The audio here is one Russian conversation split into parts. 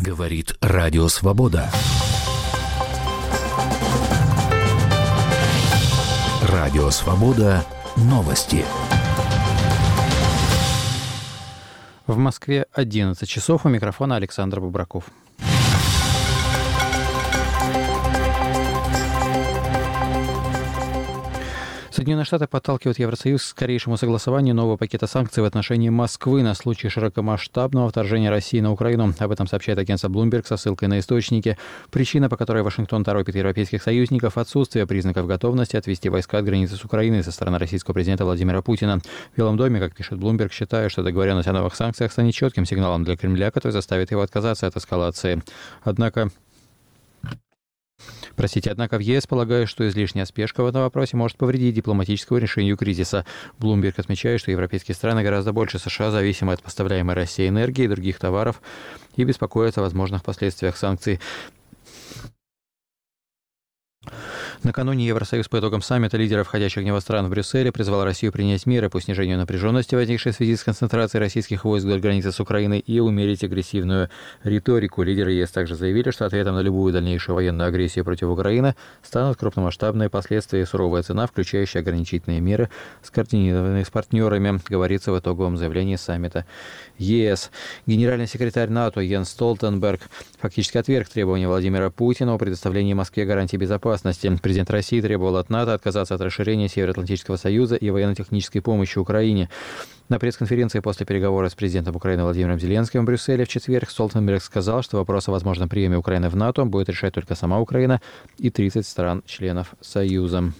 Говорит Радио Свобода. Радио Свобода. Новости. В Москве 11 часов. У микрофона Александр Бубраков. Соединенные Штаты подталкивают Евросоюз к скорейшему согласованию нового пакета санкций в отношении Москвы на случай широкомасштабного вторжения России на Украину. Об этом сообщает агентство Bloomberg со ссылкой на источники. Причина, по которой Вашингтон торопит европейских союзников – отсутствие признаков готовности отвести войска от границы с Украиной со стороны российского президента Владимира Путина. В Белом доме, как пишет Bloomberg, считают, что договоренность о новых санкциях станет четким сигналом для Кремля, который заставит его отказаться от эскалации. Однако в ЕС полагают, что излишняя спешка в этом вопросе может повредить дипломатическому решению кризиса. Bloomberg отмечает, что европейские страны гораздо больше США зависимы от поставляемой Россией энергии и других товаров и беспокоятся о возможных последствиях санкций. Накануне Евросоюз по итогам саммита лидеров входящих в него стран в Брюсселе призвал Россию принять меры по снижению напряженности, возникшей в связи с концентрацией российских войск вдоль границы с Украиной, и умерить агрессивную риторику. Лидеры ЕС также заявили, что ответом на любую дальнейшую военную агрессию против Украины станут крупномасштабные последствия и суровая цена, включающая ограничительные меры, скоординированные с партнерами, говорится в итоговом заявлении саммита ЕС. Генеральный секретарь НАТО Йенс Столтенберг фактически отверг требования Владимира Путина о предоставлении Москве гарантий безопасности. Президент России требовал от НАТО отказаться от расширения Североатлантического союза и военно-технической помощи Украине. На пресс-конференции после переговора с президентом Украины Владимиром Зеленским в Брюсселе в четверг Столтенберг сказал, что вопрос о возможном приеме Украины в НАТО будет решать только сама Украина и 30 стран-членов Союза.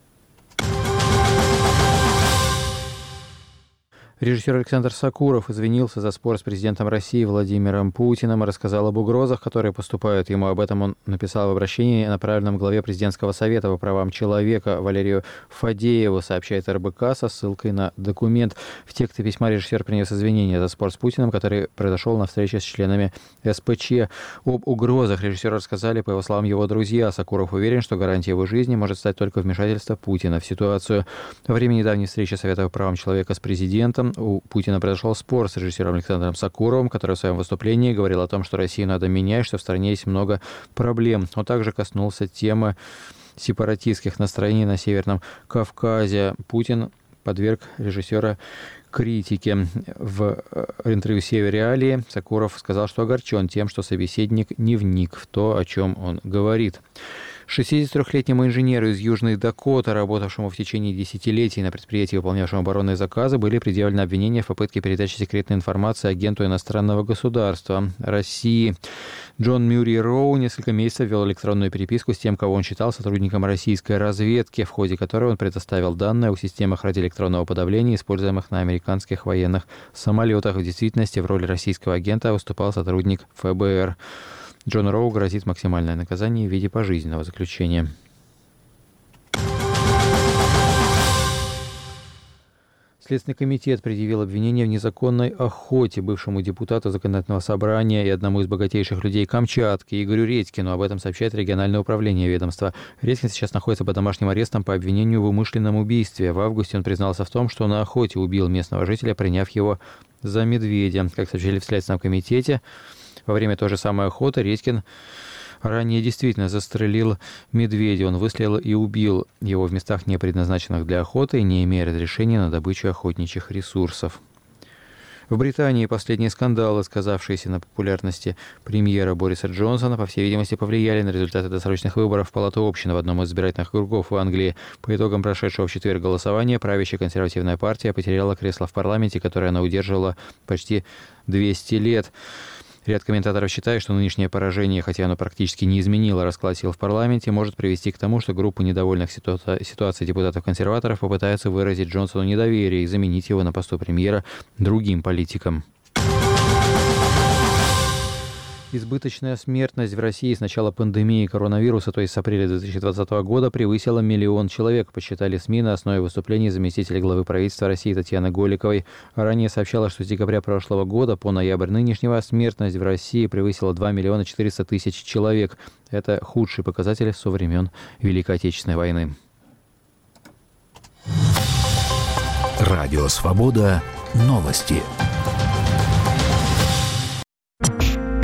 Режиссер Александр Сокуров извинился за спор с президентом России Владимиром Путиным и рассказал об угрозах, которые поступают ему. Об этом он написал в обращении, направленном главе президентского совета по правам человека Валерию Фадееву, сообщает РБК со ссылкой на документ. В тексте письма режиссер принес извинения за спор с Путиным, который произошел на встрече с членами СПЧ. Об угрозах режиссеру рассказали, по его словам, его друзья. Сокуров уверен, что гарантией его жизни может стать только вмешательство Путина в ситуацию. Во время недавней встречи Совета по правам человека с президентом у Путина произошел спор с режиссером Александром Сокуровым, который в своем выступлении говорил о том, что Россию надо менять, что в стране есть много проблем. Он также коснулся темы сепаратистских настроений на Северном Кавказе. Путин подверг режиссера критике. В интервью «Северреалии» Сокуров сказал, что огорчен тем, что собеседник не вник в то, о чем он говорит. 63-летнему инженеру из Южной Дакоты, работавшему в течение десятилетий на предприятии, выполнявшем оборонные заказы, были предъявлены обвинения в попытке передачи секретной информации агенту иностранного государства России. Джон Мюррей Роу несколько месяцев вел электронную переписку с тем, кого он считал сотрудником российской разведки, в ходе которой он предоставил данные о системах радиоэлектронного подавления, используемых на американских военных самолетах. В действительности в роли российского агента выступал сотрудник ФБР. Джону Роу грозит максимальное наказание в виде пожизненного заключения. Следственный комитет предъявил обвинение в незаконной охоте бывшему депутату законодательного собрания и одному из богатейших людей Камчатки Игорю Редькину. Об этом сообщает региональное управление ведомства. Редькин сейчас находится под домашним арестом по обвинению в умышленном убийстве. В августе он признался в том, что на охоте убил местного жителя, приняв его за медведя. Как сообщили в Следственном комитете, во время той же самой охоты Редькин ранее действительно застрелил медведя. Он выстрелил и убил его в местах, не предназначенных для охоты, не имея разрешения на добычу охотничьих ресурсов. В Британии последние скандалы, сказавшиеся на популярности премьера Бориса Джонсона, по всей видимости, повлияли на результаты досрочных выборов в Палату общин в одном из избирательных округов в Англии. По итогам прошедшего в четверг голосования правящая консервативная партия потеряла кресло в парламенте, которое она удерживала почти 200 лет. Ряд комментаторов считает, что нынешнее поражение, хотя оно практически не изменило расклад сил в парламенте, может привести к тому, что группа недовольных ситуацией депутатов-консерваторов попытается выразить Джонсону недоверие и заменить его на посту премьера другим политиком. Избыточная смертность в России с начала пандемии коронавируса, то есть с апреля 2020 года, превысила 1 миллион человек, посчитали СМИ на основе выступлений заместителя главы правительства России Татьяны Голиковой. Ранее сообщалось, что с декабря прошлого года по ноябрь нынешнего смертность в России превысила 2 миллиона 400 тысяч человек. Это худший показатель со времен Великой Отечественной войны. Радио «Свобода». Новости.